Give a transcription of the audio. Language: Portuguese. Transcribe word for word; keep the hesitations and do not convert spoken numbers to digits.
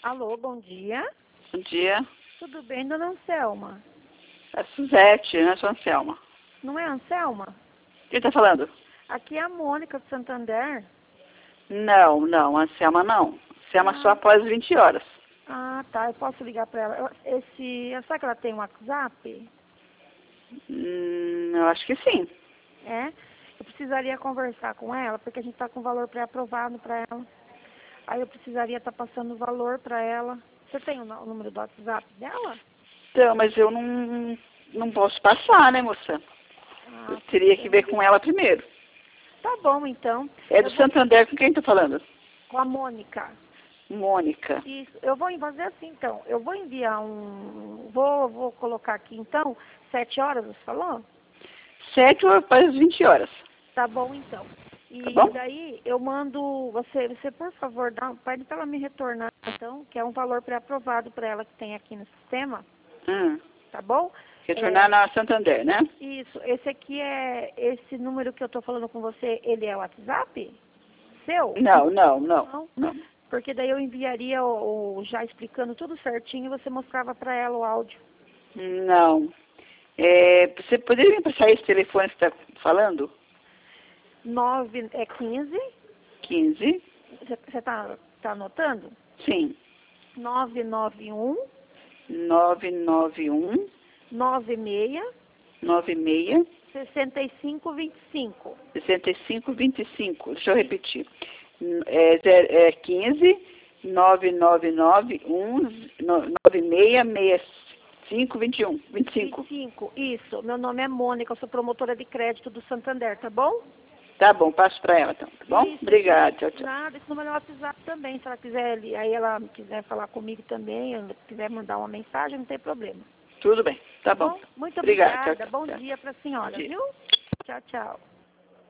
Alô, bom dia. Bom dia. Tudo bem, dona Anselma? É Suzete, né? Sou Anselma. Não é Anselma? Quem tá falando? Aqui é a Mônica do Santander. Não, não, Anselma não. Anselma Ah. só após vinte horas. Ah, tá. Eu posso ligar para ela. Eu- Esse, será que ela tem um WhatsApp? Hum, eu acho que sim. É? Eu precisaria conversar com ela, porque a gente tá com o valor pré-aprovado para ela. Aí eu precisaria estar passando o valor para ela. Você tem o, no- o número do WhatsApp dela? Então, mas eu não, não posso passar, né, moça? Ah, Eu teria que ver com ela primeiro. tá bom, então. É do Eu vou Santander, com quem tá falando? com a Mônica. Mônica. Isso, eu vou fazer assim então. Eu vou enviar um. Vou, vou colocar aqui então, sete horas, você falou? Sete ou após vinte horas. Tá bom então. Tá E bom? daí eu mando, você, você por favor, dá, pede para ela me retornar então, que é um valor pré-aprovado para ela que tem aqui no sistema, Hum. tá bom? Retornar É, na Santander, né? isso, esse aqui é, esse número que eu tô falando com você, ele é o WhatsApp? Seu? Não, não, não. Não. Não. Porque daí eu enviaria o, o- já explicando tudo certinho e você mostrava para ela o áudio. Não. É, você poderia me passar esse telefone que você está falando? nove é quinze, quinze. você tá, tá anotando? Sim. nove nove um, nove nove um, nove seis, nove seis, sessenta e cinco, vinte e cinco. sessenta e cinco, vinte e cinco. Deixa eu repetir. É, zero- é quinze, nove nove nove, um, nove seis, seis cinco, vinte e um. vinte e cinco. vinte e cinco, isso. Meu nome é Mônica, eu sou promotora de crédito do Santander, tá bom? Tá bom, passo para ela então, tá bom? Isso. Obrigada, tchau, tchau. Nada, esse número é o WhatsApp também, se ela quiser, ali- aí ela quiser falar comigo também, ou quiser mandar uma mensagem, não tem problema. Tudo bem, tá bom. Bom, muito Obrigada, obrigada, tchau, tchau, bom tchau. dia para a senhora, Bom dia. viu? Tchau, tchau.